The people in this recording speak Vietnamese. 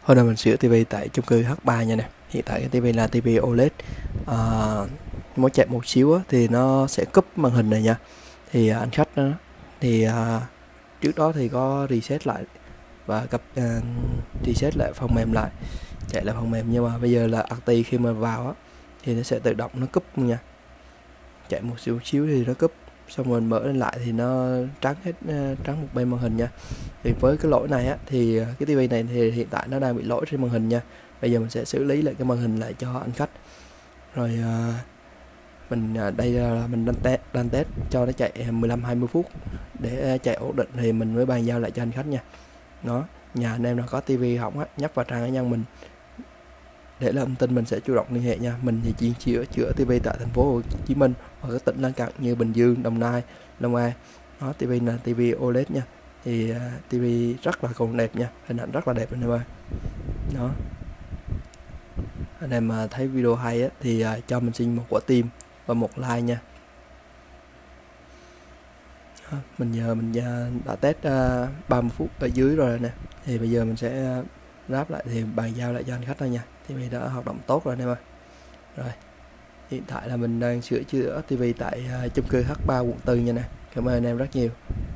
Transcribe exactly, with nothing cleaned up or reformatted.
Hôm nay mình sửa tivi tại chung cư H ba nha nè. Hiện tại cái tivi là tivi ô lét. À, mới chạy một xíu á, thì nó sẽ cúp màn hình này nha. Thì à, anh khách đó, thì à, trước đó thì có reset lại và cập à, reset lại phần mềm lại, chạy lại phần mềm, nhưng mà bây giờ là a tê i khi mà vào á thì nó sẽ tự động nó cúp nha. Chạy một xíu xíu thì nó cúp, xong rồi mở lên lại thì nó trắng hết, trắng một bên màn hình nha. Thì với cái lỗi này á thì cái tivi này thì hiện tại nó đang bị lỗi trên màn hình nha. Bây giờ mình sẽ xử lý lại cái màn hình lại cho anh khách. Rồi à, mình à, đây là mình đang test, đang test cho nó chạy mười lăm hai mươi phút để chạy ổn định thì mình mới bàn giao lại cho anh khách nha. Đó, nhà anh em nào có tivi hỏng á, nhấp vào trang cá nhân mình để làm tin mình sẽ chủ động liên hệ nha. Mình thì chuyên chữa chữa tivi tại thành phố Hồ Chí Minh hoặc các tỉnh lân cận như Bình Dương, Đồng Nai, Long An. Đó, tivi là tivi ô lét nha. Thì uh, tivi rất là còn đẹp nha, hình ảnh rất là đẹp anh em ơi. Đó, anh em mà thấy video hay á thì uh, cho mình xin một quả tim và một like nha. Đó, mình giờ mình uh, đã test uh, ba mươi phút ở dưới rồi nè, thì bây giờ mình sẽ uh, ráp lại thì bàn giao lại cho anh khách thôi nha. Tivi đã hoạt động tốt rồi anh em ơi. Rồi, hiện tại là mình đang sửa chữa tivi tại uh, chung cư H ba quận tư nha nè. Cảm ơn anh em rất nhiều.